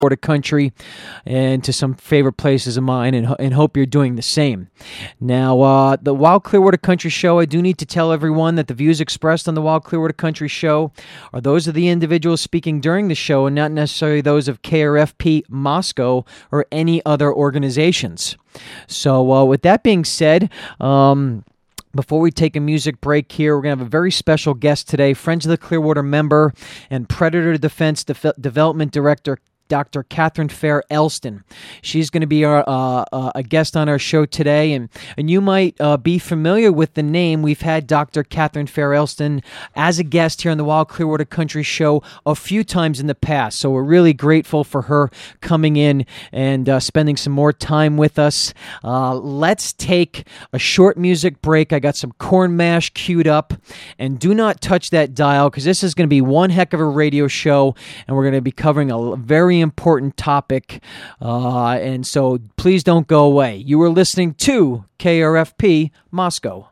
Clearwater country and to some favorite places of mine, and hope you're doing the same. Now, the Wild Clearwater Country Show, I do need to tell everyone that the views expressed on the Wild Clearwater Country Show are those of the individuals speaking during the show and not necessarily those of KRFP Moscow or any other organizations. So with that being said, before we take a music break here, we're going to have a very special guest today, Friends of the Clearwater member and Predator Defense Development Director, Dr. Catherine Fair Elston. She's going to be a guest on our show today, and you might be familiar with the name. We've had Dr. Catherine Fair Elston as a guest here on the Wild Clearwater Country Show a few times in the past, so we're really grateful for her coming in and spending some more time with us. Let's take a short music break. I got some corn mash queued up, and do not touch that dial because this is going to be one heck of a radio show, and we're going to be covering a very important topic, and so please don't go away. You are listening to KRFP Moscow.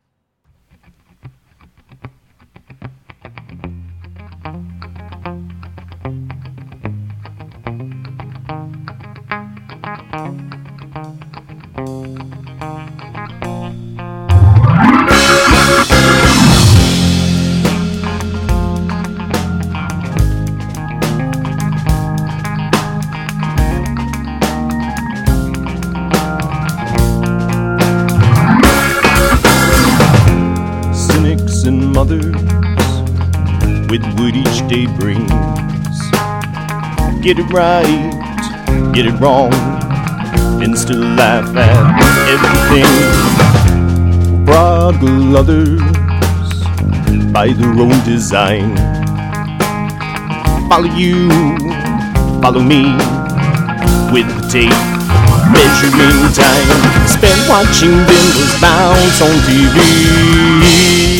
Mothers with what each day brings. Get it right, get it wrong, and still laugh at everything. Prodigal others by their own design. Follow you, follow me with the tape, measuring time. Spent watching Bimbos bounce on TV.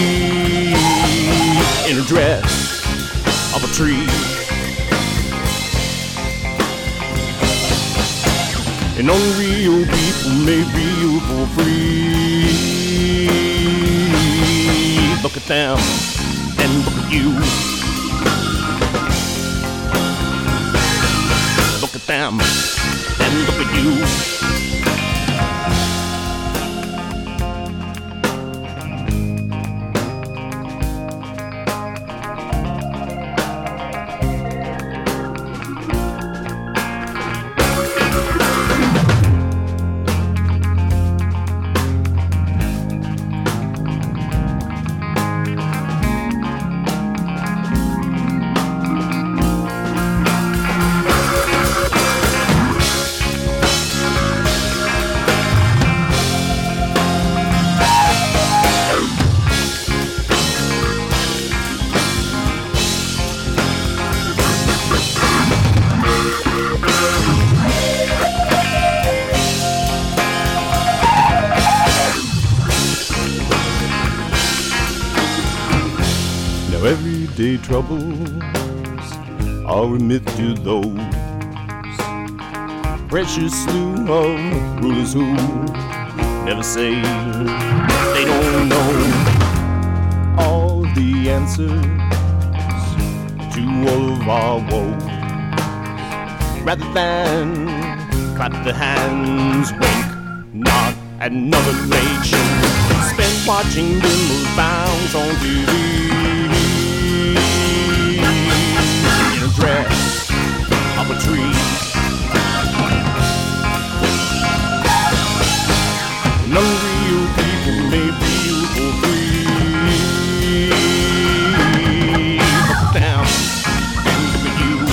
In a dress of a tree, and unreal people made real for free. Look at them and look at you. Look at them and look at you. Everyday troubles are a myth to those precious slew of rulers who never say they don't know all the answers to all of our woes. Rather than clap the hands, wink, nod, and another nation spent watching Bimbos bounce on TV. Dress of a tree, and unreal people made real for free. Look down and look at you.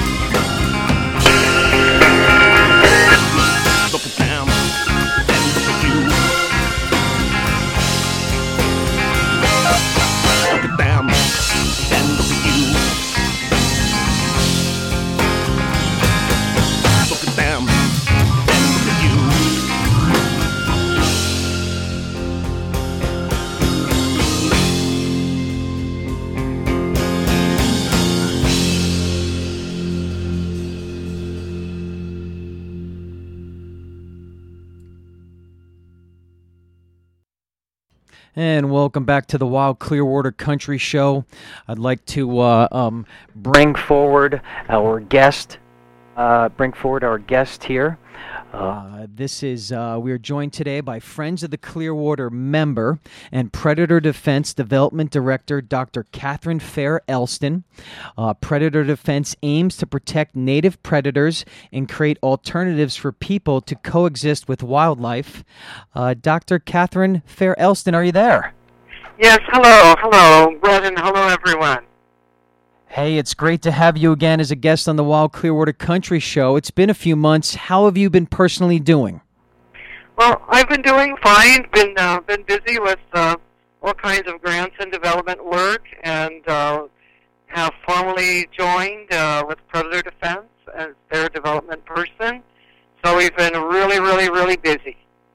Look down and look at you. Look down and look at you. And welcome back to the Wild Clearwater Country Show. I'd like to bring forward our guest, bring forward our guest here. We are joined today by Friends of the Clearwater member and Predator Defense Development Director, Dr. Catherine Fair Elston. Predator Defense aims to protect native predators and create alternatives for people to coexist with wildlife. Dr. Catherine Fair Elston, are you there? Yes, hello, Brett, and hello, everyone. Hey, it's great to have you again as a guest on the Wild Clearwater Country Show. It's been a few months. How have you been personally doing? Well, I've been doing fine. Been busy with all kinds of grants and development work, and have formally joined with Predator Defense as their development person. So we've been really busy.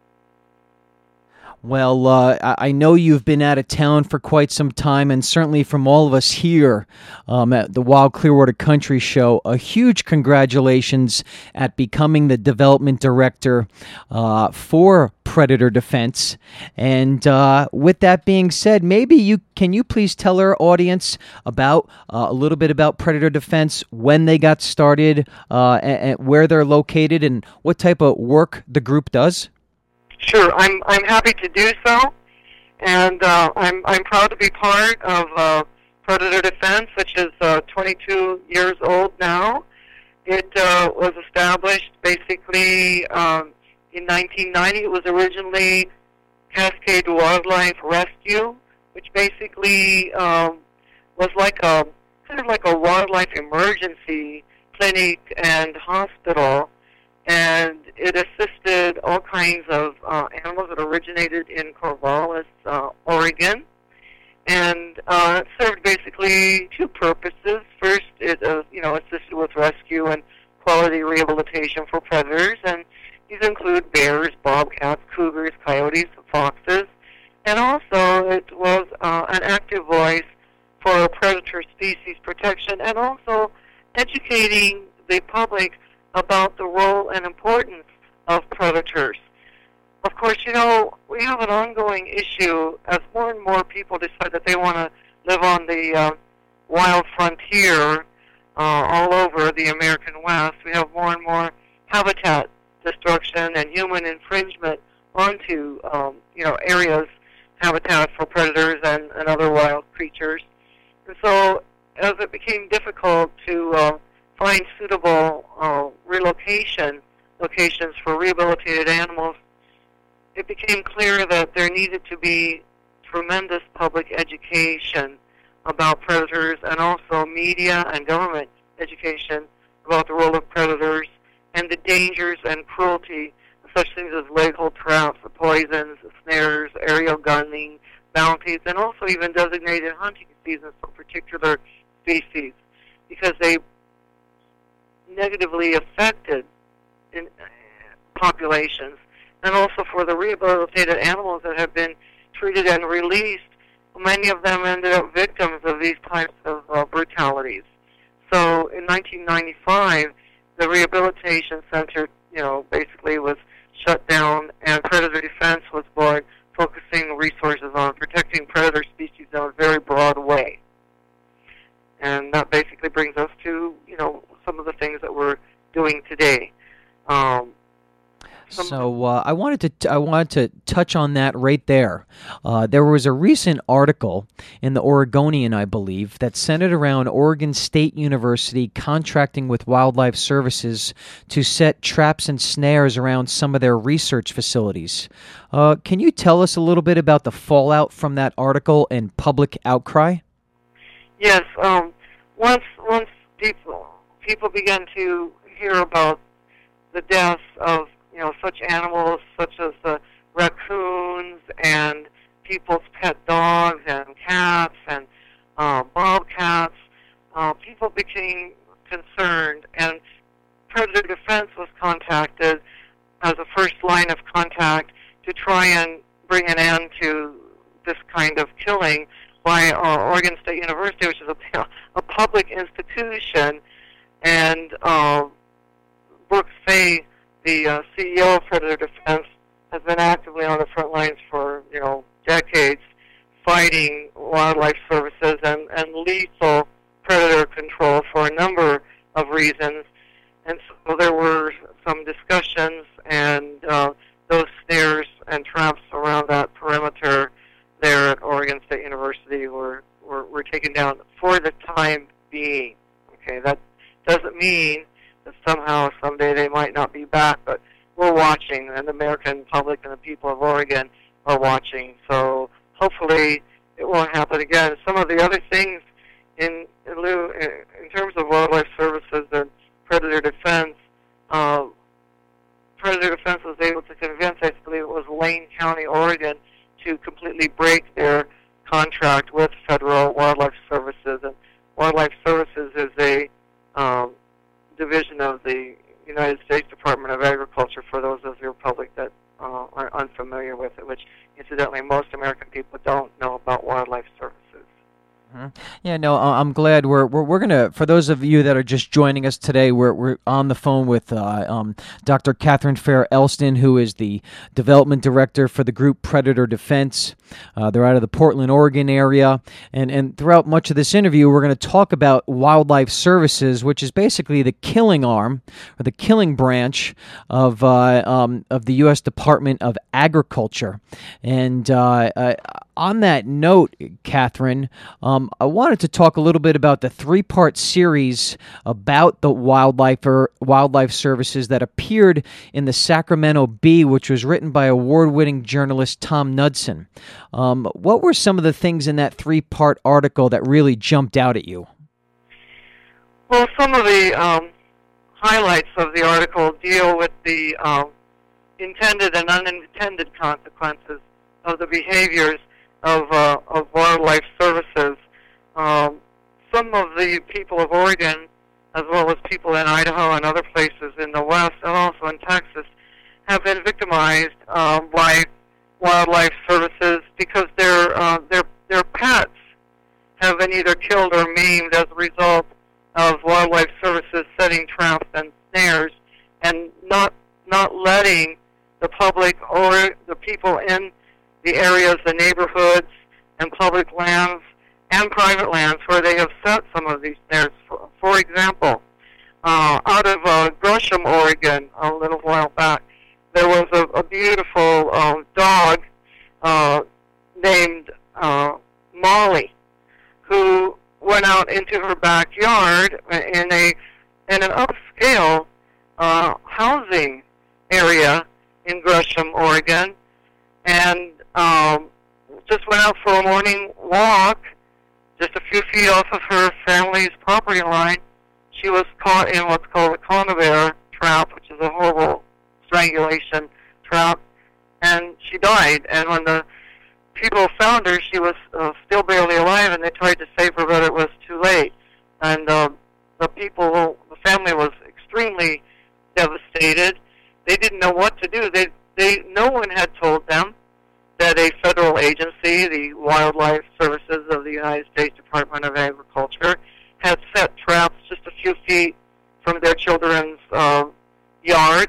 Well, I know you've been out of town for quite some time, and certainly from all of us here at the Wild Clearwater Country Show, a huge congratulations at becoming the development director for Predator Defense. And with that being said, can you please tell our audience about a little bit about Predator Defense, when they got started, and where they're located, and what type of work the group does? Sure, I'm happy to do so, and I'm proud to be part of Predator Defense, which is 22 years old now. It was established basically in 1990. It was originally Cascade Wildlife Rescue, which basically was like a wildlife emergency clinic and hospital. And it assisted all kinds of animals that originated in Corvallis, Oregon. And it served basically two purposes. First, it assisted with rescue and quality rehabilitation for predators, and these include bears, bobcats, cougars, coyotes, foxes. And also, it was an active voice for predator species protection, and also educating the public about the role and importance of predators. Of course, we have an ongoing issue as more and more people decide that they want to live on the wild frontier all over the American West. We have more and more habitat destruction and human infringement onto areas, habitat for predators and other wild creatures. And so as it became difficult to find suitable locations for rehabilitated animals, it became clear that there needed to be tremendous public education about predators, and also media and government education about the role of predators and the dangers and cruelty of such things as leg hold traps, poisons, snares, aerial gunning, bounties, and also even designated hunting seasons for particular species, because they negatively affected in populations, and also for the rehabilitated animals that have been treated and released. Many of them ended up victims of these types of brutalities. So in 1995, the rehabilitation center, basically was shut down, and Predator Defense was born, focusing resources on protecting predator species in a very broad way. And that basically brings us to, some of the things that we're doing today. I wanted to touch on that right there. There was a recent article in the Oregonian, I believe, that centered around Oregon State University contracting with Wildlife Services to set traps and snares around some of their research facilities. Can you tell us a little bit about the fallout from that article and public outcry? Yes. Once people began to hear about the deaths of such animals such as raccoons and people's pet dogs and cats and bobcats, people became concerned, and Predator Defense was contacted as a first line of contact to try and bring an end to this kind of killing by Oregon State University, which is a public institution. And Brooks Fay, the CEO of Predator Defense, has been actively on the front lines for decades, fighting wildlife services and lethal predator control for a number of reasons. And so there were some discussions, and those snares and traps around that perimeter there at Oregon State University were taken down for the time being. Okay, that doesn't mean that somehow, someday they might not be back, but we're watching, and the American public and the people of Oregon are watching. So hopefully it won't happen again. Some of the other things in terms of wildlife services and predator defense, Predator Defense was able to convince, I believe it was Lane County, Oregon, to completely break their contract with Federal Wildlife Services. And Wildlife Services is a division of the United States Department of Agriculture, for those of your public that are unfamiliar with it, which incidentally most American people don't know about Wildlife Services. Yeah, no, I'm glad we're gonna. For those of you that are just joining us today, we're on the phone with Dr. Catherine Fair Elston, who is the development director for the group Predator Defense. They're out of the Portland, Oregon area, and throughout much of this interview, we're going to talk about Wildlife Services, which is basically the killing arm or the killing branch of the U.S. Department of Agriculture. And on that note, Catherine, I wanted to talk a little bit about the three-part series about the Wildlife Services that appeared in the Sacramento Bee, which was written by award-winning journalist Tom Knudsen. What were some of the things in that three-part article that really jumped out at you? Well, some of the highlights of the article deal with the intended and unintended consequences of the behaviors of wildlife services. Some of the people of Oregon, as well as people in Idaho and other places in the West, and also in Texas, have been victimized by wildlife services because their pets have been either killed or maimed as a result of wildlife services setting traps and snares and not letting the public or the people in the areas, the neighborhoods, and public lands and private lands where they have set some of these snares. For example, out of Gresham, Oregon, a little while back, there was a beautiful dog named Molly, who went out into her backyard in an upscale housing area in Gresham, Oregon, and just went out for a morning walk, just a few feet off of her family's property line. She was caught in what's called a conibear trap, which is a horrible strangulation trap, and she died. And when the people found her, she was still barely alive, and they tried to save her, but it was too late. And the family was extremely devastated. They didn't know what to do. No one had told them that a federal agency, the Wildlife Services of the United States Department of Agriculture, had set traps just a few feet from their children's yard.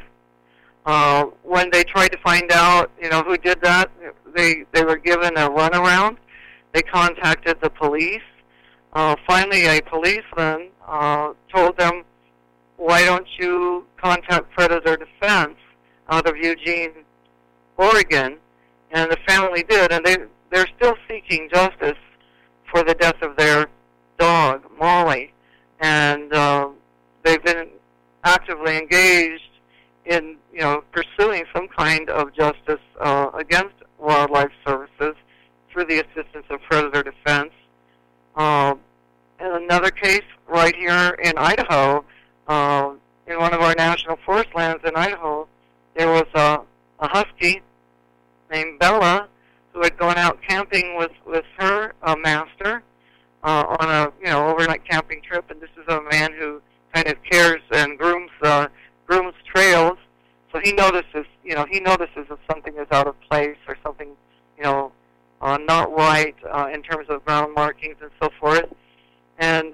When they tried to find out, who did that, they were given a runaround. They contacted the police. Finally, a policeman told them, "Why don't you contact Predator Defense out of Eugene, Oregon?" And the family did, and they're still seeking justice for the death of their dog, Molly. And they've been actively engaged in, pursuing some kind of justice against wildlife services through the assistance of Predator Defense. In another case, right here in Idaho, in one of our national forest lands in Idaho, there was a husky named Bella who had gone out camping with her master on a overnight camping trip, and this is a man who kind of cares and grooms trails. So he notices if something is out of place or something not right in terms of ground markings and so forth. And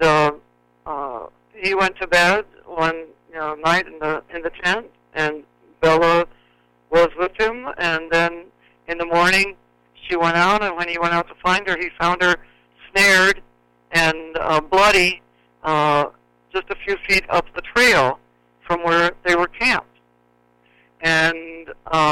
he went to bed one night in the tent, and Bella was with him. And then in the morning, she went out, and when he went out to find her, he found her snared and bloody just a few feet up the trail. from where they were camped. And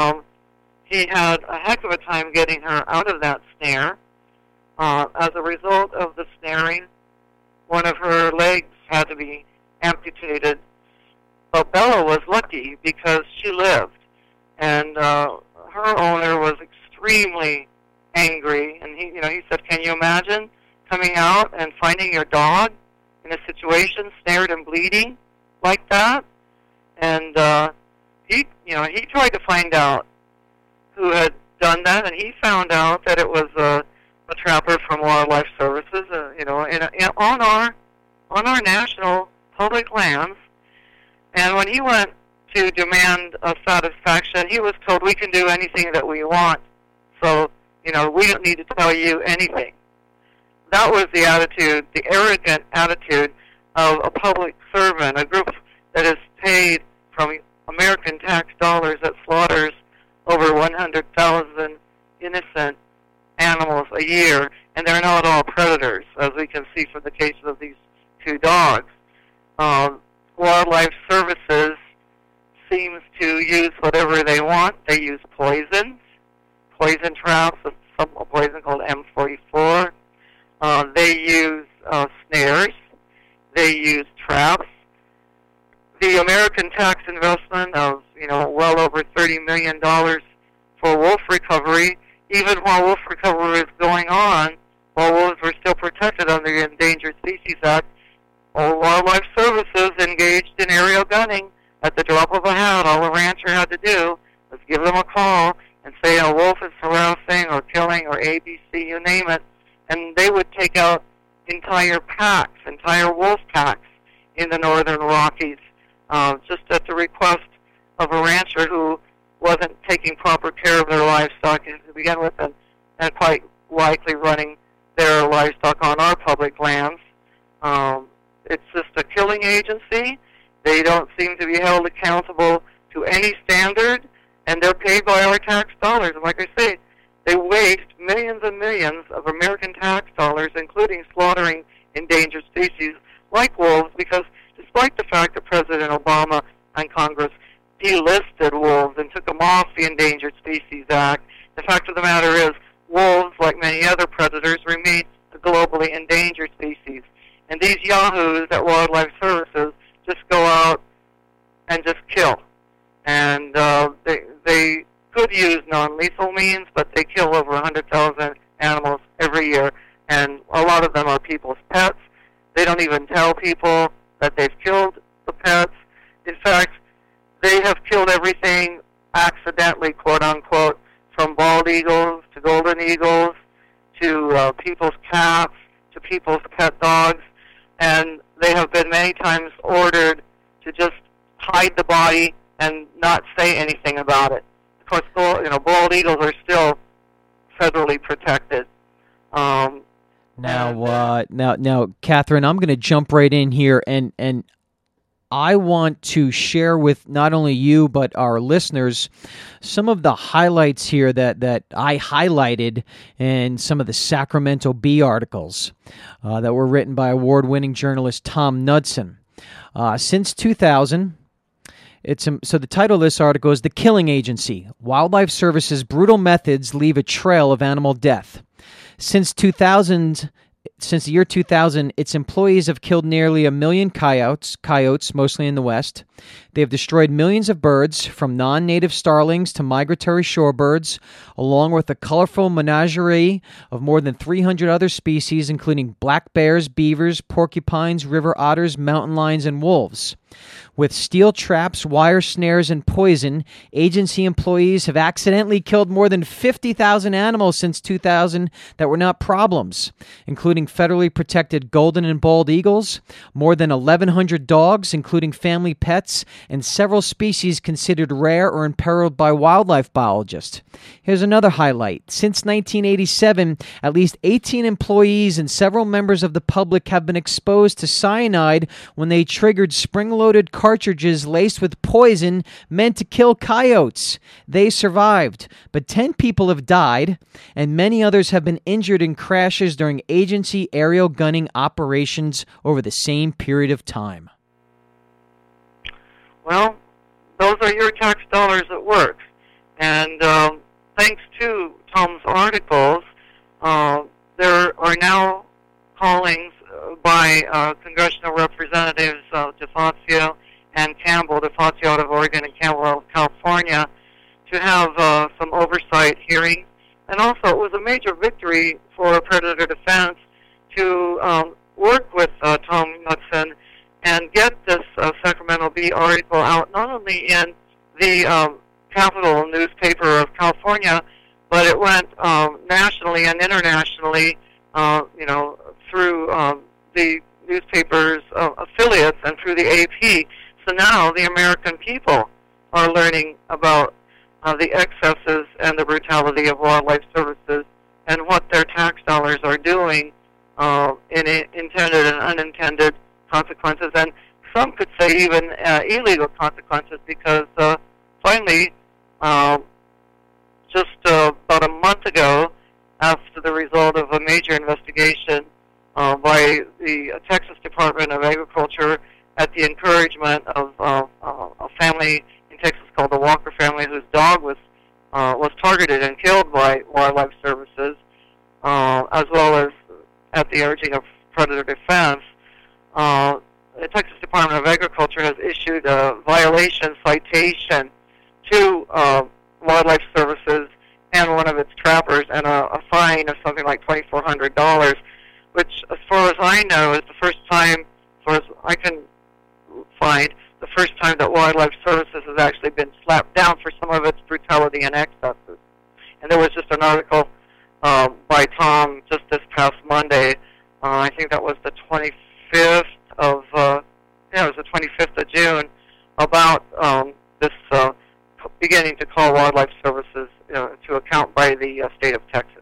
he had a heck of a time getting her out of that snare. As a result of the snaring, one of her legs had to be amputated. But Bella was lucky because she lived. And her owner was extremely angry. And he said, "Can you imagine coming out and finding your dog in a situation snared and bleeding like that?" And he tried to find out who had done that, and he found out that it was a trapper from Wildlife Services, on our national public lands. And when he went to demand a satisfaction, he was told, "We can do anything that we want, so we don't need to tell you anything." That was the attitude, the arrogant attitude of a public servant, a group that is paid from American tax dollars that slaughters over 100,000 innocent animals a year, and they're not all predators, as we can see from the cases of these two dogs. Wildlife Services seems to use whatever they want. They use poison traps, a poison called M44. They use snares. They use traps. The American tax investment of well over $30 million for wolf recovery, even while wolf recovery was going on, while wolves were still protected under the Endangered Species Act, Wildlife Services engaged in aerial gunning at the drop of a hat. All a rancher had to do was give them a call and say a wolf is harassing or killing or ABC, you name it, and they would take out entire wolf packs in the northern Rockies, just at the request of a rancher who wasn't taking proper care of their livestock to begin with, and quite likely running their livestock on our public lands. It's just a killing agency. They don't seem to be held accountable to any standard, and they're paid by our tax dollars. And like I say, they waste millions and millions of American tax dollars, including slaughtering endangered species like wolves, because despite the fact that President Obama and Congress delisted wolves and took them off the Endangered Species Act, the fact of the matter is wolves, like many other predators, remain a globally endangered species. And these yahoos at Wildlife Services just go out and just kill. And they could use non-lethal means, but they kill over 100,000 animals every year, and a lot of them are people's pets. They don't even tell people that they've killed the pets. In fact, they have killed everything accidentally, quote-unquote, from bald eagles to golden eagles to people's cats to people's pet dogs, and they have been many times ordered to just hide the body and not say anything about it. Of course, bald eagles are still federally protected. Now, Catherine, I'm going to jump right in here, and I want to share with not only you but our listeners some of the highlights here that I highlighted in some of the Sacramento Bee articles that were written by award-winning journalist Tom Knudsen. Since 2000, so the title of this article is "The Killing Agency: Wildlife Services' Brutal Methods Leave a Trail of Animal Death." Since the year 2000, its employees have killed nearly 1 million coyotes, mostly in the West. They have destroyed millions of birds, from non-native starlings to migratory shorebirds, along with a colorful menagerie of more than 300 other species, including black bears, beavers, porcupines, river otters, mountain lions, and wolves. With steel traps, wire snares, and poison, agency employees have accidentally killed more than 50,000 animals since 2000 that were not problems, including federally protected golden and bald eagles, more than 1,100 dogs, including family pets, and several species considered rare or imperiled by wildlife biologists. Here's another highlight. Since 1987, at least 18 employees and several members of the public have been exposed to cyanide when they triggered spring-loaded cartridges laced with poison meant to kill coyotes. They survived, but 10 people have died, and many others have been injured in crashes during agency aerial gunning operations over the same period of time. well, those are your tax dollars at work. And thanks to Tom's articles, there are now callings by congressional representatives DeFazio and Campbell, DeFazio out of Oregon and Campbell out of California, to have some oversight hearings. And also, it was a major victory for Predator Defense to work with Tom Knudsen and get this Sacramento Bee article out not only in the capital newspaper of California, but it went nationally and internationally, through the newspaper's affiliates and through the AP. So now the American people are learning about the excesses and the brutality of wildlife services and what their tax dollars are doing in intended and unintended consequences, and some could say even illegal consequences, because finally, just about a month ago, after the result of a major investigation by the Texas Department of Agriculture at the encouragement of a family in Texas called the Walker family, whose dog was targeted and killed by Wildlife Services, as well as at the urging of Predator Defense, the Texas Department of Agriculture has issued a violation citation to Wildlife Services and one of its trappers, and a fine of something like $2,400, which, as far as I know, is the first time, as far as I can find, the first time that Wildlife Services has actually been slapped down for some of its brutality and excesses. And there was just an article by Tom just this past Monday. I think that was the 25th of June, about this beginning to call Wildlife Services to account by the state of Texas.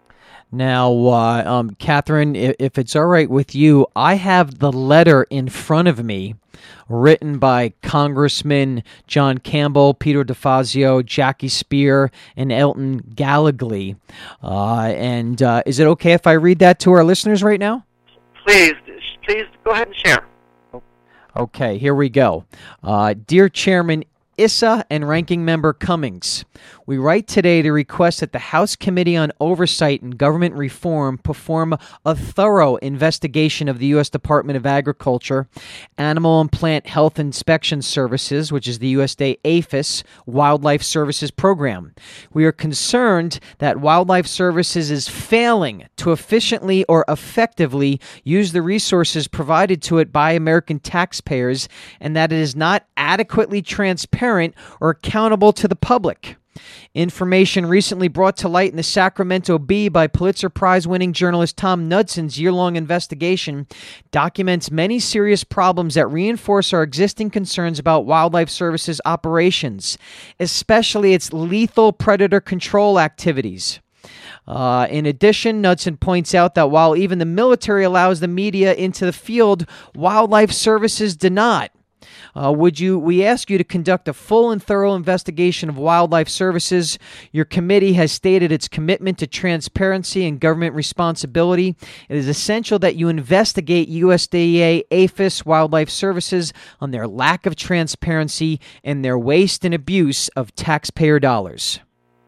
Now, Catherine, if it's all right with you, I have the letter in front of me written by Congressman John Campbell, Peter DeFazio, Jackie Speer, and Elton Gallegly. And is it okay if I read that to our listeners right now? Please go ahead and share. Okay, here we go. Dear Chairman Issa and Ranking Member Cummings, we write today to request that the House Committee on Oversight and Government Reform perform a thorough investigation of the U.S. Department of Agriculture, Animal and Plant Health Inspection Services, which is the USDA APHIS, Wildlife Services Program. We are concerned that Wildlife Services is failing to efficiently or effectively use the resources provided to it by American taxpayers, and that it is not adequately transparent or accountable to the public. Information recently brought to light in the Sacramento Bee by Pulitzer Prize-winning journalist Tom Knudsen's year-long investigation documents many serious problems that reinforce our existing concerns about Wildlife Services operations, especially its lethal predator control activities. In addition, Knudsen points out that while even the military allows the media into the field, Wildlife Services do not. We ask you to conduct a full and thorough investigation of Wildlife Services. Your committee has stated its commitment to transparency and government responsibility. It is essential that you investigate USDA APHIS Wildlife Services on their lack of transparency and their waste and abuse of taxpayer dollars.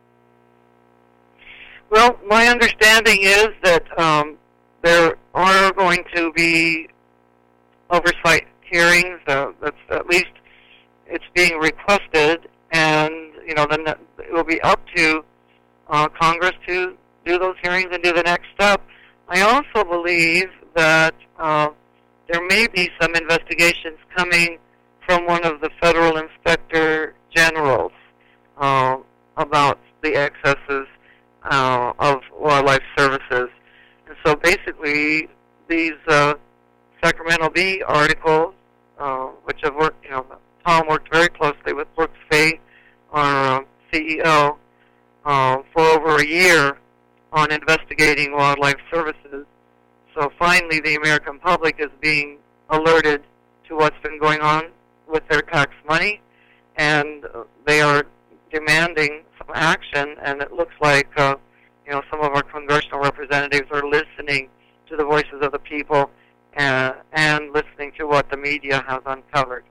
Well, my understanding is that there are going to be oversight hearings. That's at least it's being requested, and then it will be up to Congress to do those hearings and do the next step. I also believe that there may be some investigations coming from one of the federal inspector generals about the excesses of Wildlife Services. And so basically, these Sacramento Bee articles, which have worked, Tom worked very closely with Brooks Fay, our CEO, for over a year on investigating Wildlife Services. So finally, the American public is being alerted to what's been going on with their tax money, and they are demanding some action, and it looks like some of our congressional representatives are listening to the voices of the people and listening to what the media has uncovered.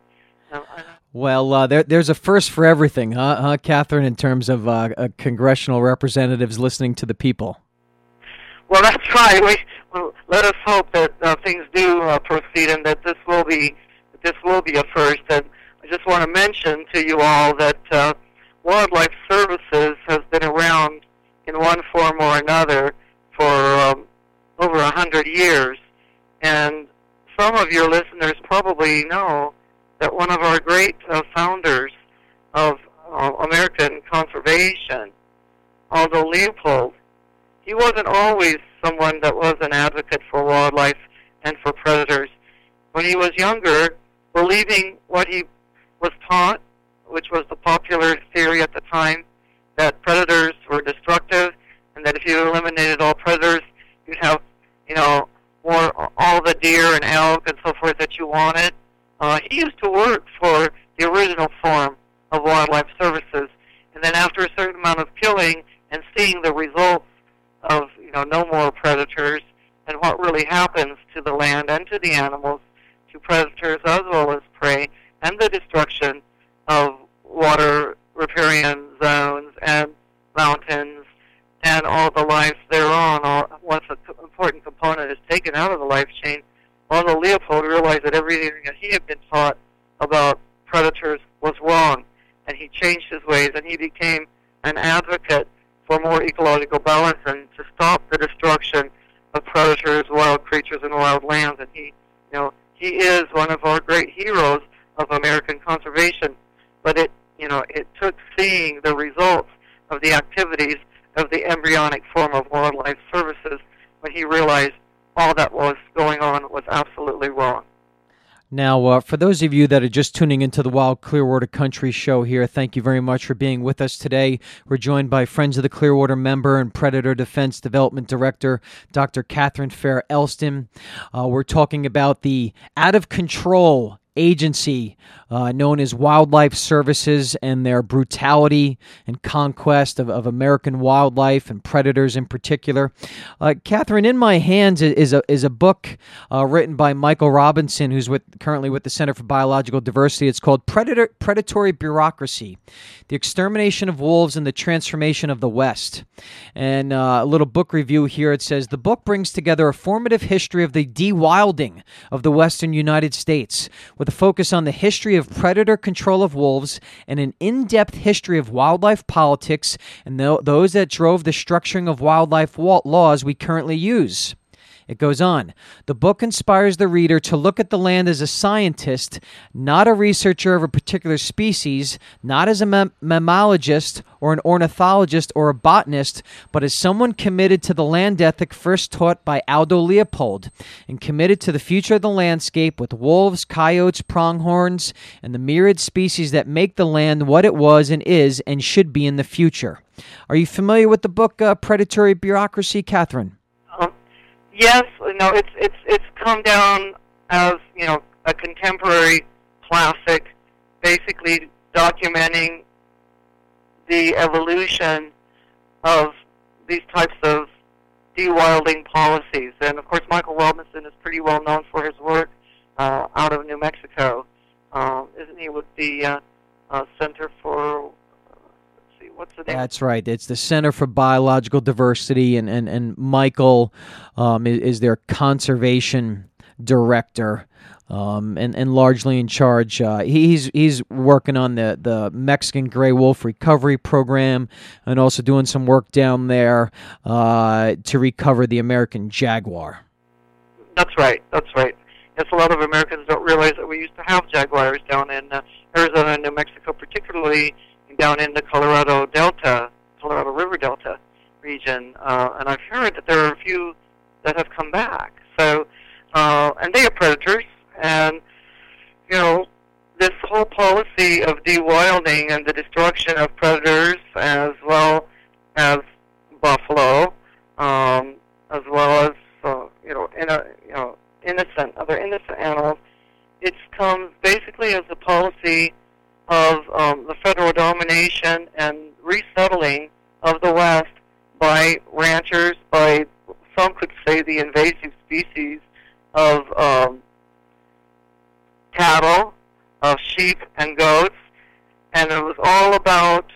Well, there's a first for everything, huh, Catherine, in terms of congressional representatives listening to the people. Well, that's right. Let us hope that things do proceed, and that this will be a first. And I just want to mention to you all that Wildlife Services has been around in one form or another for over 100 years, and some of your listeners probably know that one of our great founders of American conservation, Aldo Leopold, he wasn't always someone that was an advocate for wildlife and for predators. When he was younger, believing what he was taught, which was the popular theory at the time, that predators were destructive, and that if you eliminated all predators, you'd have, all the deer and elk and so forth that you wanted. He used to work for the original form of Wildlife Services, and then after a certain amount of killing and seeing the results of no more predators and what really happens to the land and to the animals, to predators as well as prey, and the destruction of water riparian zones and mountains and all the life thereon, once an important component is taken out of the life chain, Aldo Leopold realized that everything that he had been taught about predators was wrong, and he changed his ways, and he became an advocate for more ecological balance and to stop the destruction of predators, wild creatures, and wild lands. And he is one of our great heroes of American conservation. But it took seeing the results of the activities of the embryonic form of Wildlife Services when he realized all that was going on was absolutely wrong. Now, for those of you that are just tuning into the Wild Clearwater Country show here, thank you very much for being with us today. We're joined by Friends of the Clearwater member and Predator Defense Development Director, Dr. Catherine Fair Elston. We're talking about the out-of-control agency known as Wildlife Services and their brutality and conquest of American wildlife and predators in particular. Catherine, in my hands is a book written by Michael Robinson, who's currently with the Center for Biological Diversity. It's called Predatory Bureaucracy: The Extermination of Wolves and the Transformation of the West. And a little book review here. It says, the book brings together a formative history of the de-wilding of the western United States, with a focus on the history of predator control of wolves and an in-depth history of wildlife politics and those that drove the structuring of wildlife laws we currently use. It goes on. The book inspires the reader to look at the land as a scientist, not a researcher of a particular species, not as a mammalogist or an ornithologist or a botanist, but as someone committed to the land ethic first taught by Aldo Leopold, and committed to the future of the landscape with wolves, coyotes, pronghorns, and the myriad species that make the land what it was and is and should be in the future. Are you familiar with the book Predatory Bureaucracy, Catherine? Yes, it's come down as a contemporary classic, basically documenting the evolution of these types of de-wilding policies. And of course, Michael Robinson is pretty well known for his work out of New Mexico, isn't he? With the Center for what's the name? That's right. It's the Center for Biological Diversity, and Michael is their conservation director, and largely in charge. He's working on the Mexican gray wolf recovery program, and also doing some work down there to recover the American jaguar. That's right. Yes, a lot of Americans don't realize that we used to have jaguars down in Arizona and New Mexico, particularly down in the Colorado River Delta region, and I've heard that there are a few that have come back. So, and they are predators, and this whole policy of de-wilding and the destruction of predators, as well as buffalo, as well as other innocent animals, it comes basically as a policy of the federal domination and resettling of the West by ranchers, by some could say the invasive species of cattle, of sheep and goats, and it was all about,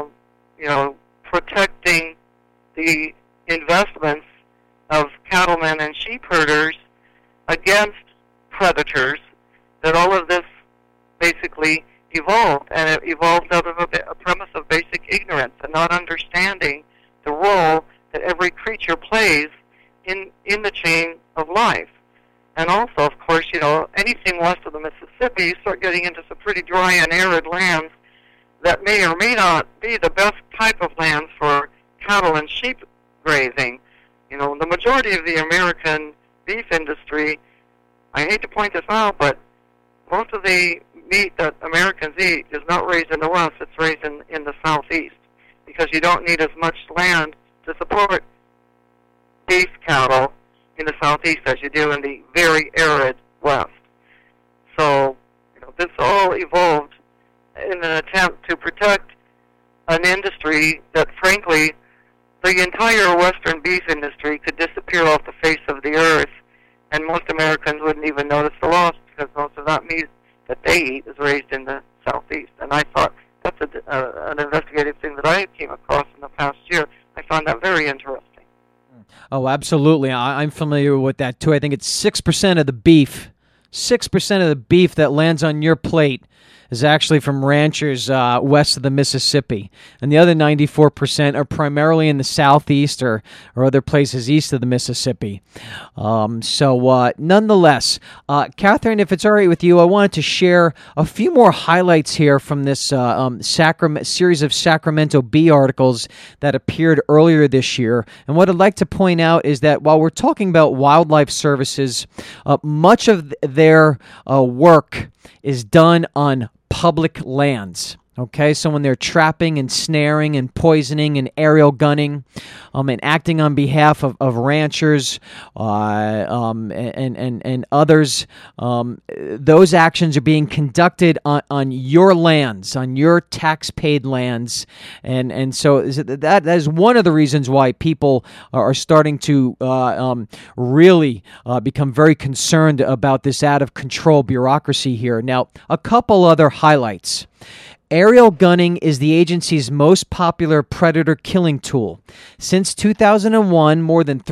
protecting the investments of cattlemen and sheep herders against predators, that all of this basically evolved, and it evolved out of a premise of basic ignorance and not understanding the role that every creature plays in the chain of life. And also, of course, anything west of the Mississippi, you start getting into some pretty dry and arid lands that may or may not be the best type of lands for cattle and sheep grazing. The majority of the American beef industry, I hate to point this out, but most of the meat that Americans eat is not raised in the West, it's raised in the Southeast, because you don't need as much land to support beef cattle in the Southeast as you do in the very arid West. So, this all evolved in an attempt to protect an industry that, frankly, the entire Western beef industry could disappear off the face of the earth, and most Americans wouldn't even notice the loss, because most of that meat that they eat is raised in the Southeast. And I thought that's an investigative thing that I came across in the past year. I found that very interesting. Oh, absolutely. I'm familiar with that, too. I think it's 6% of the beef. 6% of the beef that lands on your plate is actually from ranchers west of the Mississippi. And the other 94% are primarily in the Southeast or other places east of the Mississippi. Nonetheless, Catherine, if it's all right with you, I wanted to share a few more highlights here from this series of Sacramento Bee articles that appeared earlier this year. And what I'd like to point out is that while we're talking about wildlife services, much of their work is done on public lands. Okay, so when they're trapping and snaring and poisoning and aerial gunning, and acting on behalf of ranchers and others, those actions are being conducted on your lands, on your tax-paid lands, and so that is one of the reasons why people are starting to really become very concerned about this out-of-control bureaucracy here. Now, a couple other highlights. Aerial gunning is the agency's most popular predator killing tool. Since 2001, more than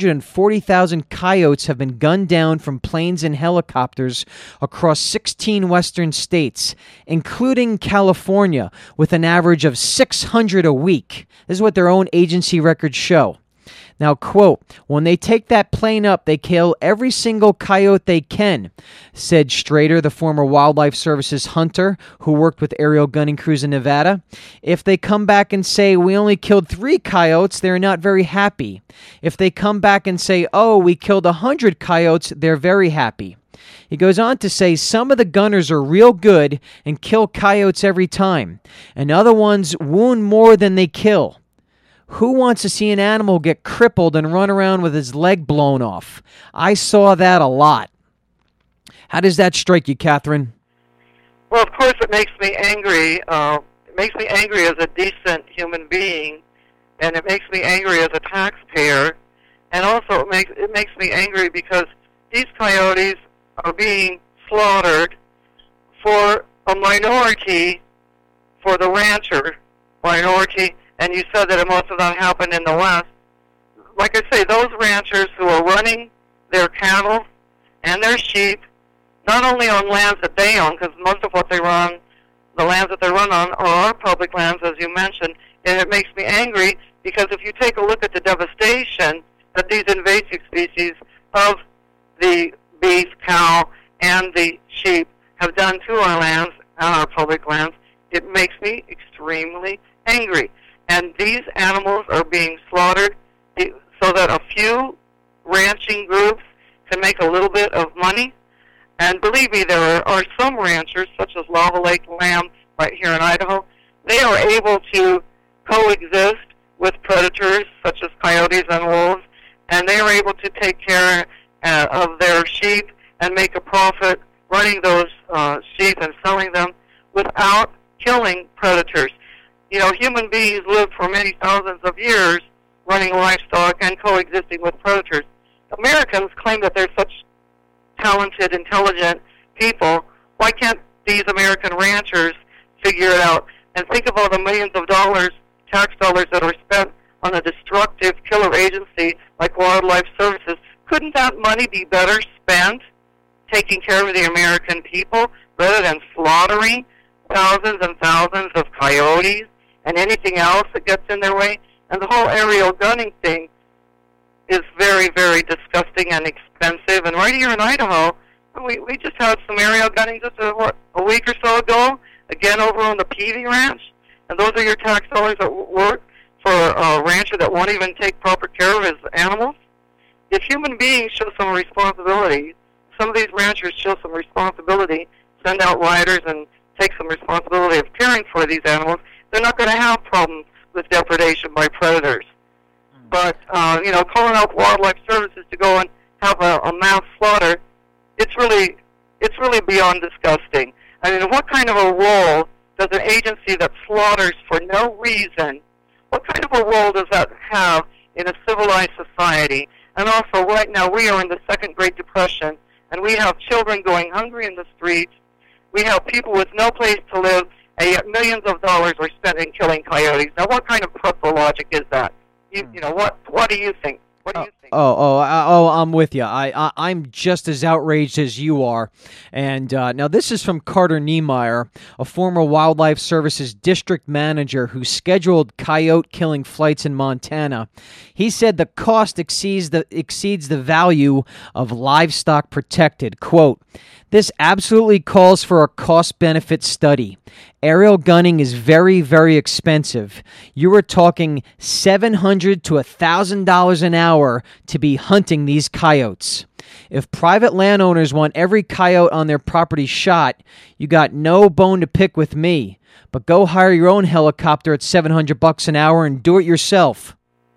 340,000 coyotes have been gunned down from planes and helicopters across 16 western states, including California, with an average of 600 a week. This is what their own agency records show. Now, quote, "When they take that plane up, they kill every single coyote they can," said Strader, the former Wildlife Services hunter who worked with aerial gunning crews in Nevada. "If they come back and say, we only killed 3 coyotes, they're not very happy. If they come back and say, oh, we killed 100 coyotes, they're very happy." He goes on to say some of the gunners are real good and kill coyotes every time, and other ones wound more than they kill. Who wants to see an animal get crippled and run around with his leg blown off? I saw that a lot. How does that strike you, Catherine? Well, of course, it makes me angry. It makes me angry as a decent human being, and it makes me angry as a taxpayer. And also, it makes me angry because these coyotes are being slaughtered for a minority, for the rancher minority. And you said that most of that happened in the West. Like I say, those ranchers who are running their cattle and their sheep, not only on lands that they own, because most of what they run, the lands that they run on, are our public lands, as you mentioned, and it makes me angry because if you take a look at the devastation that these invasive species of the beef, cow, and the sheep have done to our lands and our public lands, it makes me extremely angry. And these animals are being slaughtered so that a few ranching groups can make a little bit of money. And believe me, there are some ranchers, such as Lava Lake Lamb right here in Idaho, they are able to coexist with predators such as coyotes and wolves, and they are able to take care of their sheep and make a profit running those sheep and selling them without killing predators. Human beings lived for many thousands of years running livestock and coexisting with predators. Americans claim that they're such talented, intelligent people. Why can't these American ranchers figure it out. And think of all the millions of dollars, tax dollars, that are spent on a destructive killer agency like Wildlife Services. Couldn't that money be better spent taking care of the American people rather than slaughtering thousands and thousands of coyotes and anything else that gets in their way? And the whole aerial gunning thing is very, very disgusting and expensive. And right here in Idaho, we just had some aerial gunning just a week or so ago, again over on the Peavy Ranch. And those are your tax dollars that work for a rancher that won't even take proper care of his animals. If human beings show some responsibility, some of these ranchers show some responsibility, send out riders and take some responsibility of caring for these animals, they're not going to have problems with depredation by predators. But, calling out Wildlife Services to go and have a mass slaughter, it's really beyond disgusting. I mean, what kind of a role does an agency that slaughters for no reason, what kind of a role does that have in a civilized society? And also, right now, we are in the Second Great Depression, and we have children going hungry in the streets. We have people with no place to live, and yet millions of dollars are spent in killing coyotes. Now, what kind of pretzel logic is that? What do you think? What do you think? I'm with you. I'm just as outraged as you are. And now this is from Carter Niemeyer, a former Wildlife Services district manager who scheduled coyote killing flights in Montana. He said the cost exceeds the value of livestock protected. Quote, "This absolutely calls for a cost-benefit study. Aerial gunning is very, very expensive. You are talking $700 to $1,000 an hour to be hunting these coyotes. If private landowners want every coyote on their property shot, you got no bone to pick with me. But go hire your own helicopter at $700 an hour and do it yourself."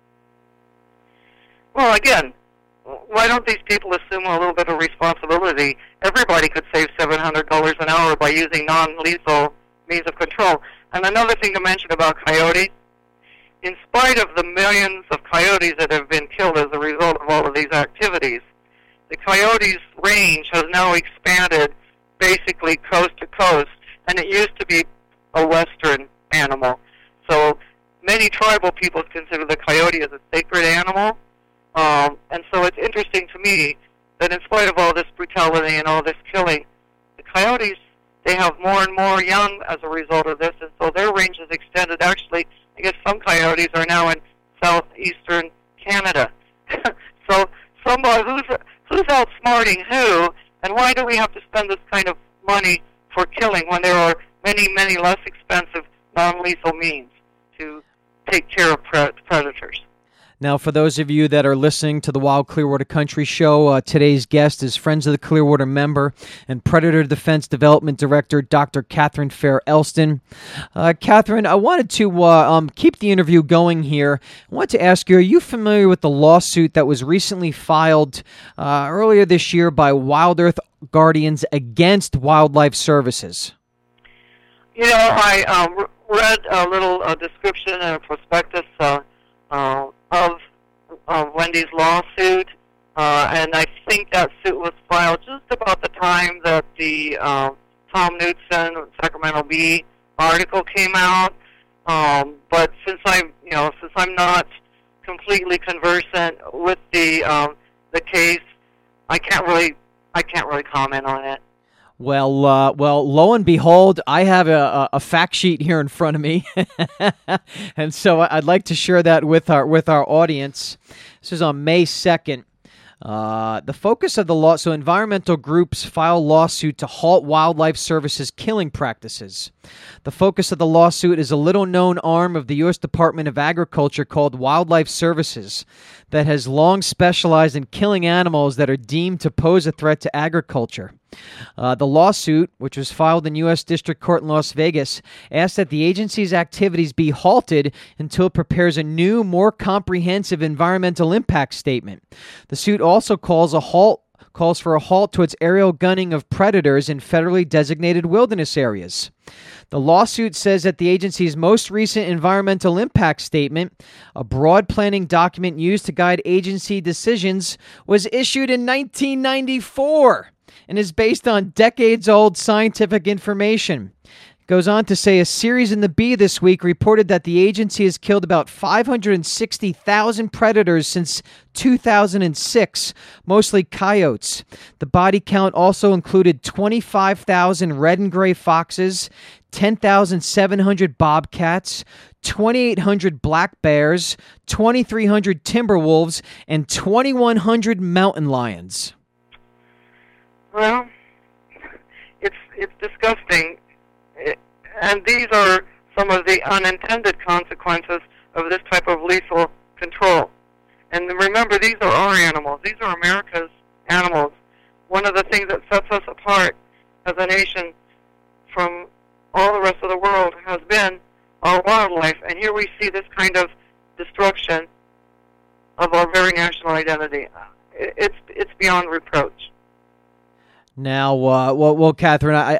Well, again, why don't these people assume a little bit of responsibility? Everybody could save $700 an hour by using non-lethal means of control. And another thing to mention about coyotes, in spite of the millions of coyotes that have been killed as a result of all of these activities, the coyotes' range has now expanded basically coast to coast, and it used to be a western animal. So many tribal peoples consider the coyote as a sacred animal. And so it's interesting to me that in spite of all this brutality and all this killing, the coyotes, they have more and more young as a result of this, and so their range is extended. Actually, I guess some coyotes are now in southeastern Canada. So somebody who's outsmarting who, and why do we have to spend this kind of money for killing when there are many, many less expensive non-lethal means to take care of predators? Now, for those of you that are listening to the Wild Clearwater Country Show, today's guest is Friends of the Clearwater member and Predator Defense Development Director, Dr. Catherine Fair Elston. Catherine, I wanted to keep the interview going here. I want to ask you, are you familiar with the lawsuit that was recently filed earlier this year by Wild Earth Guardians against Wildlife Services? You know, I read a little description and a prospectus of Wendy's lawsuit, and I think that suit was filed just about the time that the Tom Knutson Sacramento Bee article came out. But since I'm not completely conversant with the case, I can't really comment on it. Well, lo and behold, I have a fact sheet here in front of me, and so I'd like to share that with our audience. This is on May 2nd. The focus of the law, so environmental groups file lawsuit to halt Wildlife Services killing practices. The focus of the lawsuit is a little-known arm of the U.S. Department of Agriculture called Wildlife Services that has long specialized in killing animals that are deemed to pose a threat to agriculture. The lawsuit, which was filed in U.S. District Court in Las Vegas, asks that the agency's activities be halted until it prepares a new, more comprehensive environmental impact statement. The suit also calls for a halt to its aerial gunning of predators in federally designated wilderness areas. The lawsuit says that the agency's most recent environmental impact statement, a broad planning document used to guide agency decisions, was issued in 1994. and is based on decades-old scientific information. Goes on to say a series in the Bee this week reported that the agency has killed about 560,000 predators since 2006, mostly coyotes. The body count also included 25,000 red and gray foxes, 10,700 bobcats, 2,800 black bears, 2,300 timber wolves, and 2,100 mountain lions. Well, it's disgusting. And these are some of the unintended consequences of this type of lethal control. And remember, these are our animals. These are America's animals. One of the things that sets us apart as a nation from all the rest of the world has been our wildlife. And here we see this kind of destruction of our very national identity. It's beyond reproach. Now, well, Catherine,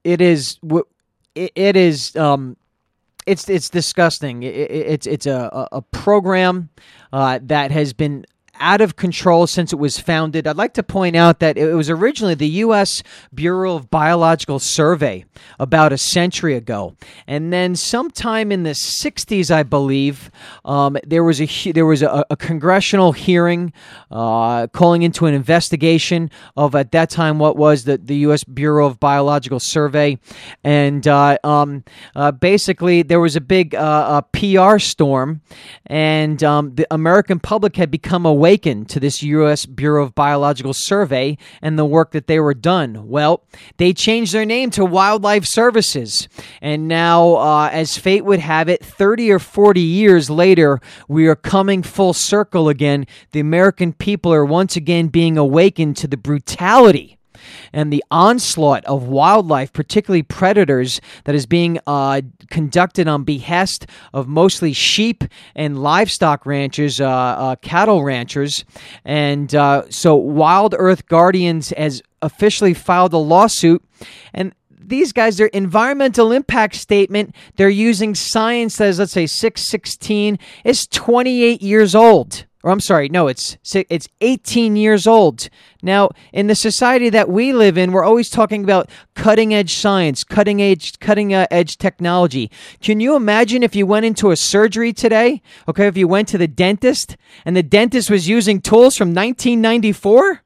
it's disgusting. It's a program that has been out of control since it was founded. I'd like to point out that it was originally the U.S. Bureau of Biological Survey about a century ago, and then sometime in the 60s, I believe, there was a congressional hearing calling into an investigation of, at that time, what was the U.S. Bureau of Biological Survey, and basically there was a big PR storm, and the American public had become awakened to this U.S. Bureau of Biological Survey and the work that they were done. Well, they changed their name to Wildlife Services, and now, as fate would have it, 30 or 40 years later, we are coming full circle again. The American people are once again being awakened to the brutality and the onslaught of wildlife, particularly predators, that is being conducted on behest of mostly sheep and livestock ranchers, cattle ranchers. And so Wild Earth Guardians has officially filed a lawsuit, and these guys, their environmental impact statement, they're using science that is, let's say, 616, is 28 years old. Or I'm sorry, no, it's 18 years old. Now, in the society that we live in, we're always talking about cutting-edge science, cutting-edge technology. Can you imagine if you went into a surgery today? Okay, if you went to the dentist, and the dentist was using tools from 1994?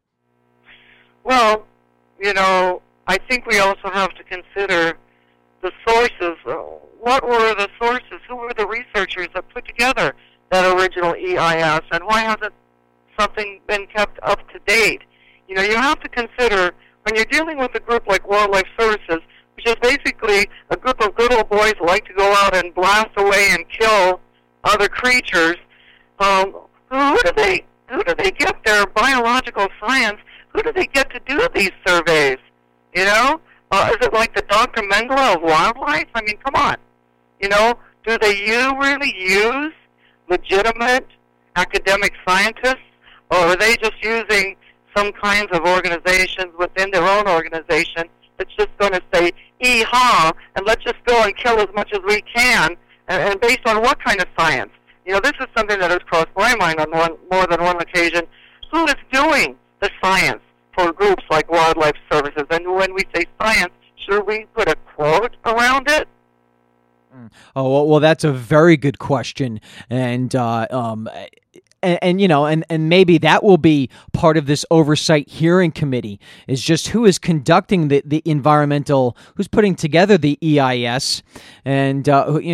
Well, I think we also have to consider the sources. What were the sources? Who were the researchers that put together that original EIS, and why hasn't something been kept up to date? You have to consider, when you're dealing with a group like Wildlife Services, which is basically a group of good old boys who like to go out and blast away and kill other creatures, who do they get their biological science? Who do they get to do these surveys? Is it like the Dr. Mengele of wildlife? I mean, come on. Do they really use legitimate academic scientists, or are they just using some kinds of organizations within their own organization that's just going to say, hee-haw, and let's just go and kill as much as we can, and based on what kind of science? This is something that has crossed my mind on more than one occasion. Who is doing the science for groups like Wildlife Services? And when we say science, should we put a quote around it? Oh, well, that's a very good question, and maybe that will be part of this oversight hearing committee, is just who is conducting the environmental, who's putting together the EIS, and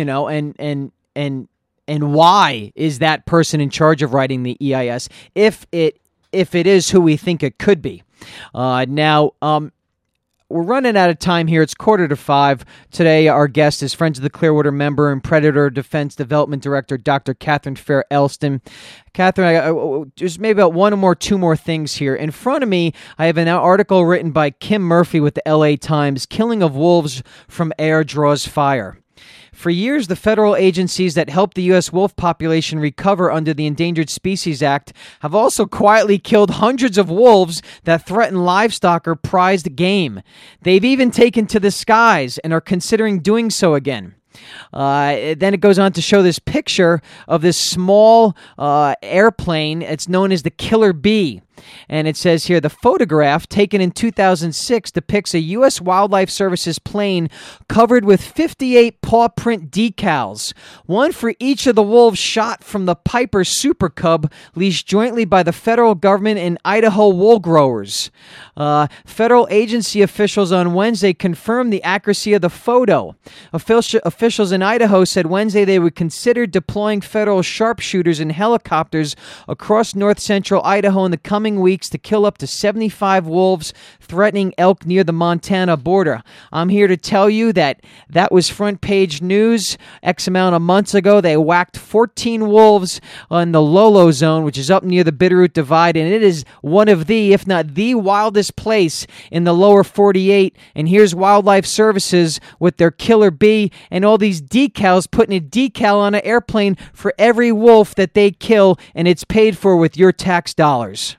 and why is that person in charge of writing the EIS if it is who we think it could be. Now, we're running out of time here. It's 4:45. Today, our guest is Friends of the Clearwater member and Predator Defense Development Director, Dr. Catherine Fair Elston. Catherine, just maybe about two more things here. In front of me, I have an article written by Kim Murphy with the LA Times, Killing of Wolves from Air Draws Fire. For years, the federal agencies that help the U.S. wolf population recover under the Endangered Species Act have also quietly killed hundreds of wolves that threaten livestock or prized game. They've even taken to the skies and are considering doing so again. Then it goes on to show this picture of this small airplane. It's known as the Killer Bee. And it says here, the photograph taken in 2006 depicts a U.S. Wildlife Services plane covered with 58 paw print decals, one for each of the wolves shot from the Piper Super Cub leashed jointly by the federal government and Idaho wool growers. Federal agency officials on Wednesday confirmed the accuracy of the photo. Officials in Idaho said Wednesday they would consider deploying federal sharpshooters and helicopters across north-central Idaho in the coming weeks to kill up to 75 wolves threatening elk near the Montana border. I'm here to tell you that was front page news. X amount of months ago, they whacked 14 wolves on the Lolo Zone, which is up near the Bitterroot Divide, and it is one of the, if not the wildest place in the lower 48. And here's Wildlife Services with their Killer Bee and all these decals, putting a decal on an airplane for every wolf that they kill, and it's paid for with your tax dollars.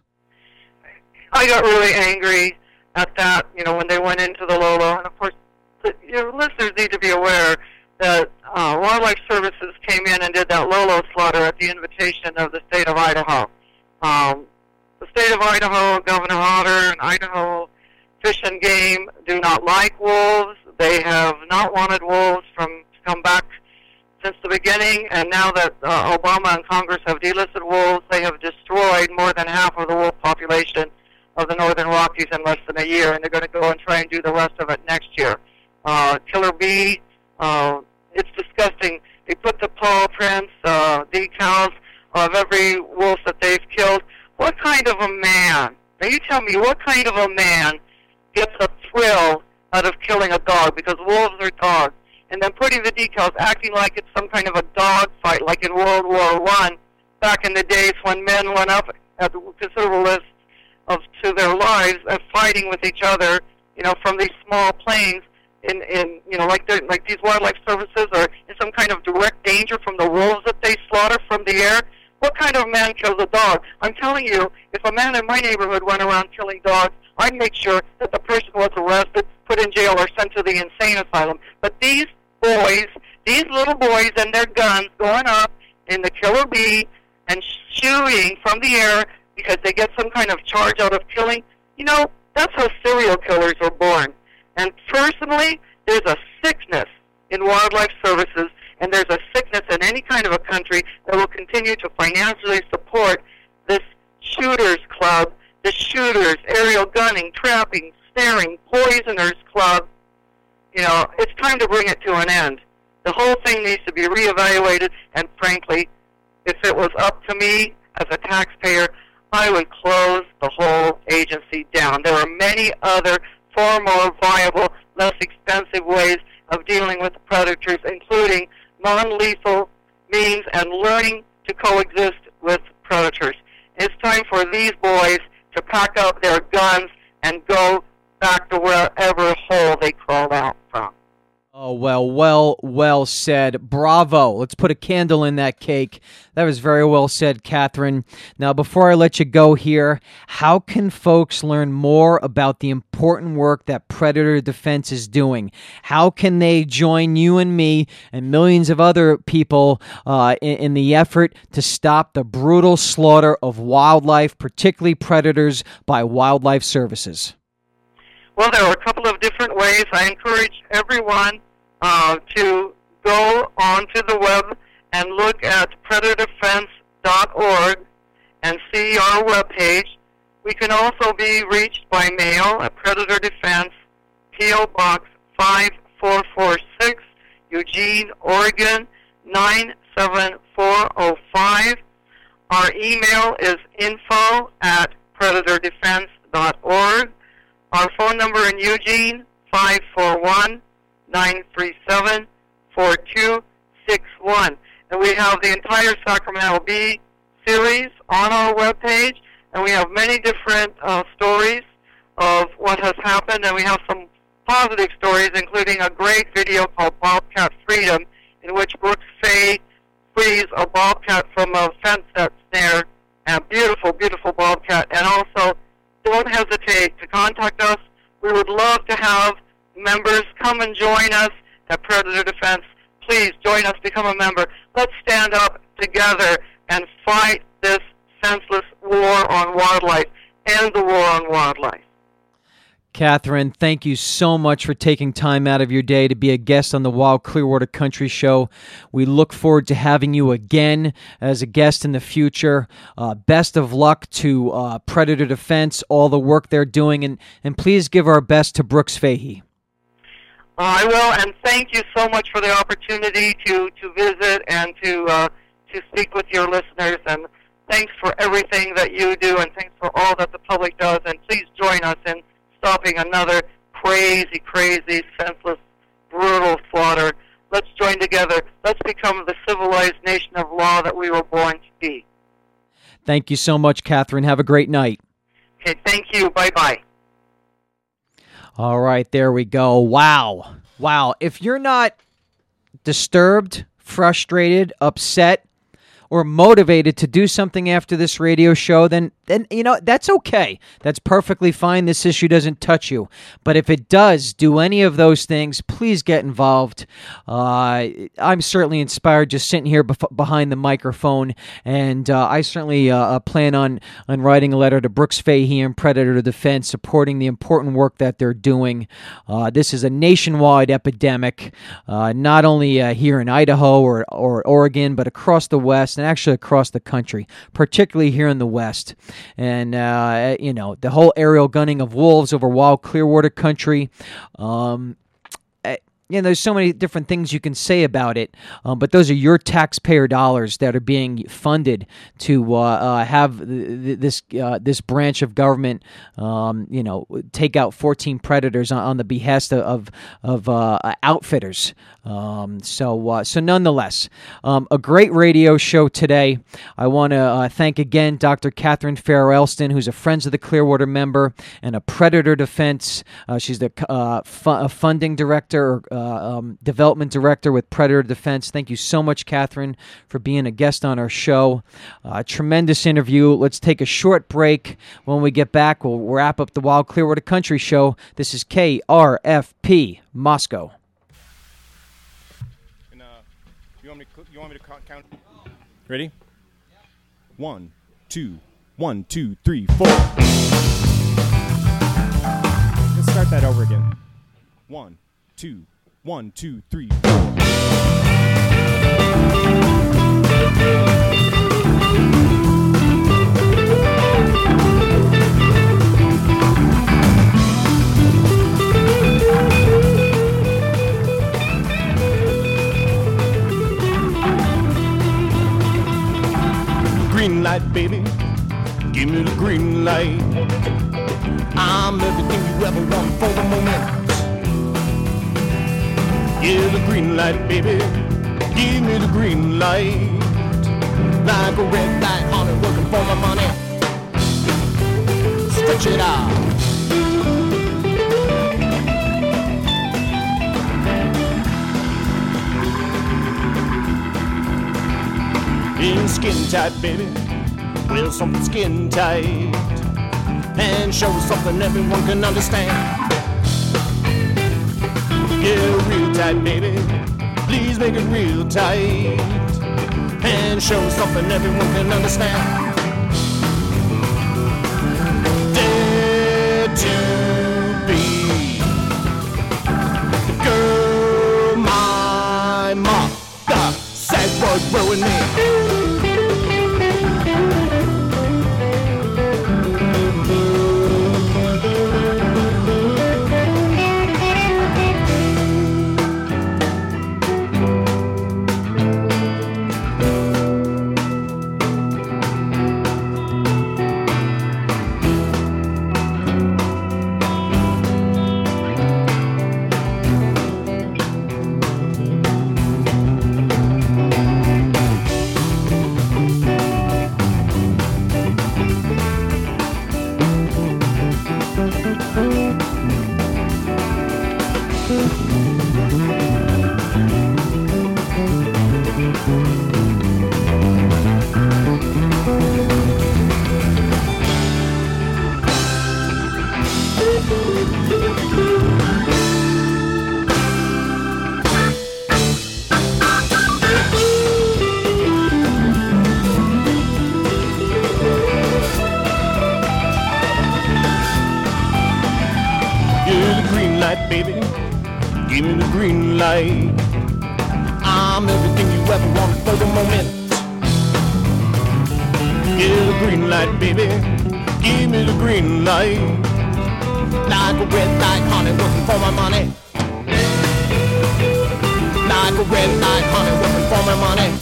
I got really angry at that, when they went into the Lolo. And, of course, your listeners need to be aware that Wildlife Services came in and did that Lolo slaughter at the invitation of the state of Idaho. The state of Idaho, Governor Otter, and Idaho Fish and Game do not like wolves. They have not wanted wolves to come back since the beginning, and now that Obama and Congress have delisted wolves, they have destroyed more than half of the wolf population of the Northern Rockies in less than a year, and they're going to go and try and do the rest of it next year. Killer Bee, it's disgusting. They put the paw prints, decals of every wolf that they've killed. What kind of a man, now you tell me, what kind of a man gets a thrill out of killing a dog, because wolves are dogs, and then putting the decals, acting like it's some kind of a dog fight, like in World War I, back in the days when men went up at considerable risks to their lives and fighting with each other, from these small planes, like these wildlife services are in some kind of direct danger from the wolves that they slaughter from the air. What kind of man kills a dog? I'm telling you, if a man in my neighborhood went around killing dogs, I'd make sure that the person was arrested, put in jail, or sent to the insane asylum. But these boys, these little boys and their guns going up in the Killer Bee and shooting from the air because they get some kind of charge out of killing, that's how serial killers are born. And personally, there's a sickness in Wildlife Services, and there's a sickness in any kind of a country that will continue to financially support this shooters club, the shooters, aerial gunning, trapping, snaring, poisoners club. It's time to bring it to an end. The whole thing needs to be reevaluated, and frankly, if it was up to me as a taxpayer, I would close the whole agency down. There are many other far more viable, less expensive ways of dealing with predators, including non-lethal means and learning to coexist with predators. It's time for these boys to pack up their guns and go back to wherever hole they crawled out from. Oh, well said. Bravo. Let's put a candle in that cake. That was very well said, Catherine. Now, before I let you go here, how can folks learn more about the important work that Predator Defense is doing? How can they join you and me and millions of other people in the effort to stop the brutal slaughter of wildlife, particularly predators, by Wildlife Services? Well, there are a couple of different ways. I encourage everyone to go onto the web and look at predatordefense.org and see our webpage. We can also be reached by mail at Predator Defense, P.O. Box 5446, Eugene, Oregon 97405. Our email is info@predatordefense.org. Our phone number in Eugene, 541-937-4261. And we have the entire Sacramento Bee series on our webpage, and we have many different stories of what has happened, and we have some positive stories, including a great video called Bobcat Freedom, in which Brooks Fay frees a bobcat from a fence that's there, and a beautiful, beautiful bobcat. And also, don't hesitate to contact us. We would love to have members come and join us at Predator Defense. Please join us, become a member. Let's stand up together and fight this senseless war on wildlife. end the war on wildlife. Catherine, thank you so much for taking time out of your day to be a guest on the Wild Clearwater Country Show. We look forward to having you again as a guest in the future. Best of luck to Predator Defense, all the work they're doing, and please give our best to Brooks Fahey. I will, and thank you so much for the opportunity to visit and to speak with your listeners, and thanks for everything that you do, and thanks for all that the public does, and please join us in stopping another crazy, senseless, brutal slaughter. Let's join together. Let's become the civilized nation of law that we were born to be. Thank you so much, Catherine. Have a great night. Okay, thank you. Bye-bye. All right, there we go. Wow. If you're not disturbed, frustrated, upset, or motivated to do something after this radio show, then that's okay. That's perfectly fine. This issue doesn't touch you. But if it does do any of those things, please get involved. I'm certainly inspired just sitting here behind the microphone, and I certainly plan on writing a letter to Brooks Fahey and Predator Defense supporting the important work that they're doing. This is a nationwide epidemic, not only here in Idaho or Oregon, but across the West and actually across the country, particularly here in the West. And, the whole aerial gunning of wolves over Wild Clearwater Country. There's so many different things you can say about it, but those are your taxpayer dollars that are being funded to have this branch of government, take out 14 predators on the behest of outfitters. So nonetheless, a great radio show today. I want to thank again Dr. Catherine Farrell-Elston, who's a Friends of the Clearwater member and a Predator Defense. She's the funding director or development director with Predator Defense. Thank you so much, Catherine, for being a guest on our show. Tremendous interview. Let's take a short break. When we get back, we'll wrap up the Wild Clearwater Country Show. This is KRFP Moscow. You want me to count? Ready? 1, 2, 1, 2, 3, 4. Let's start that over again. 1, 2, 1, 2, 3, 4. Green light, baby, give me the green light. I'm everything you ever want for the moment. Yeah, the green light, baby, give me the green light. Like a red light on it, working for my money. Stretch it out. In skin tight, baby, wear something skin tight and show something everyone can understand. Yeah, real tight, baby, please make it real tight and show something everyone can understand. Dare to be girl, my mother said would ruin me. light, baby. Give me the green light. I'm everything you ever wanted for the moment. Yeah, the green light, baby. Give me the green light. Like a red light, honey, working for my money. Like a red light, honey, working for my money.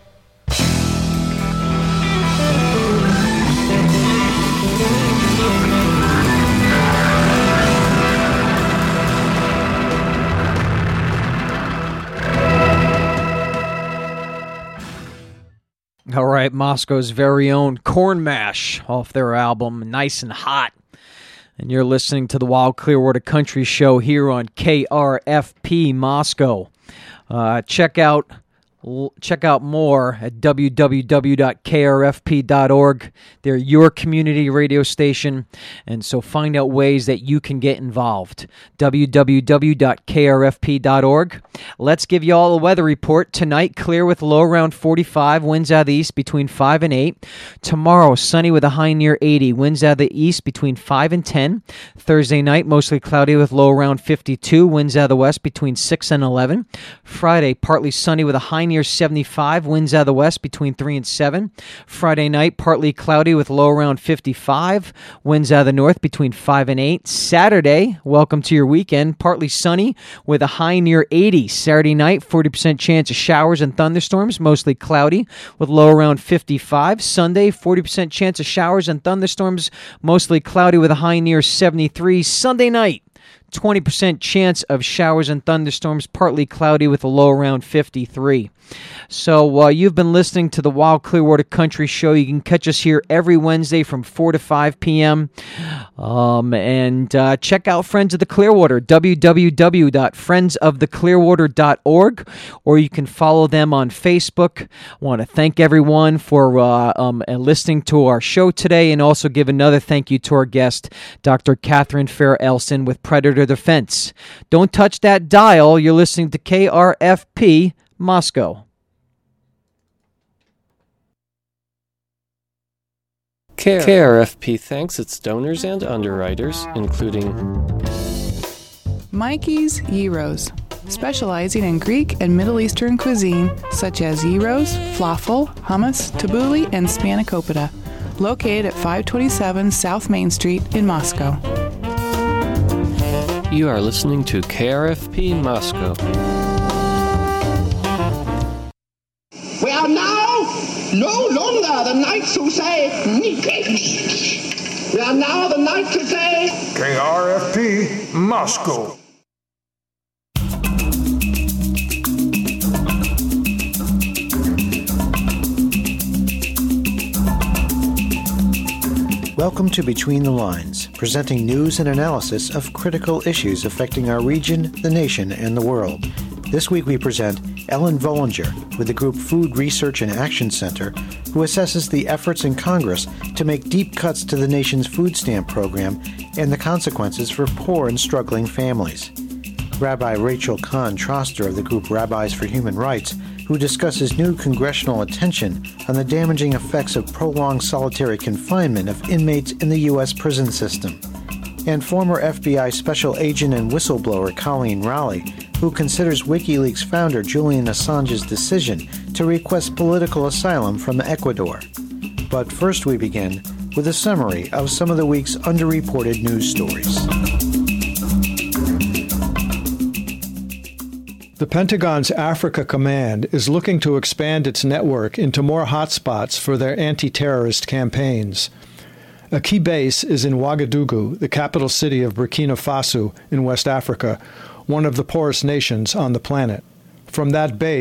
All right, Moscow's very own Corn Mash off their album Nice and Hot. And you're listening to the Wild Clearwater Country Show here on KRFP Moscow. Check out more at www.krfp.org. They're your community radio station, and so find out ways that you can get involved. www.krfp.org. Let's give you all a weather report. Tonight, clear with low around 45, winds out of the east between 5 and 8. Tomorrow, sunny with a high near 80, winds out of the east between 5 and 10. Thursday night, mostly cloudy with low around 52, winds out of the west between 6 and 11. Friday, partly sunny with a high near 75, winds out of the west between 3 and 7. Friday night, partly cloudy with low around 55, winds out of the north between 5 and 8. Saturday, welcome to your weekend, partly sunny with a high near 80. Saturday night, 40% chance of showers and thunderstorms, mostly cloudy with low around 55. Sunday, 40% chance of showers and thunderstorms, mostly cloudy with a high near 73. Sunday night, 20% chance of showers and thunderstorms, partly cloudy with a low around 53. So you've been listening to the Wild Clearwater Country Show. You can catch us here every Wednesday from 4 to 5 p.m. And check out Friends of the Clearwater, www.friendsoftheclearwater.org, or you can follow them on Facebook. I want to thank everyone for listening to our show today, and also give another thank you to our guest, Dr. Catherine Fair-Elson with Predator Defense. Don't touch that dial. You're listening to KRFP Moscow. KRFP thanks its donors and underwriters, including Mikey's Gyros, specializing in Greek and Middle Eastern cuisine such as gyros, falafel, hummus, tabbouleh, and spanakopita. Located at 527 South Main Street in Moscow. You are listening to KRFP Moscow. We are now no longer the knights who say Nikich. We are now the knights who say KRFP Moscow. Welcome to Between the Lines, presenting news and analysis of critical issues affecting our region, the nation, and the world. This week we present Ellen Vollinger with the group Food Research and Action Center, who assesses the efforts in Congress to make deep cuts to the nation's food stamp program and the consequences for poor and struggling families. Rabbi Rachel Kahn Troster of the group Rabbis for Human Rights, who discusses new congressional attention on the damaging effects of prolonged solitary confinement of inmates in the U.S. prison system. And former FBI special agent and whistleblower Colleen Rowley, who considers WikiLeaks founder Julian Assange's decision to request political asylum from Ecuador. But first we begin with a summary of some of the week's underreported news stories. The Pentagon's Africa Command is looking to expand its network into more hotspots for their anti-terrorist campaigns. A key base is in Ouagadougou, the capital city of Burkina Faso in West Africa, one of the poorest nations on the planet. From that base,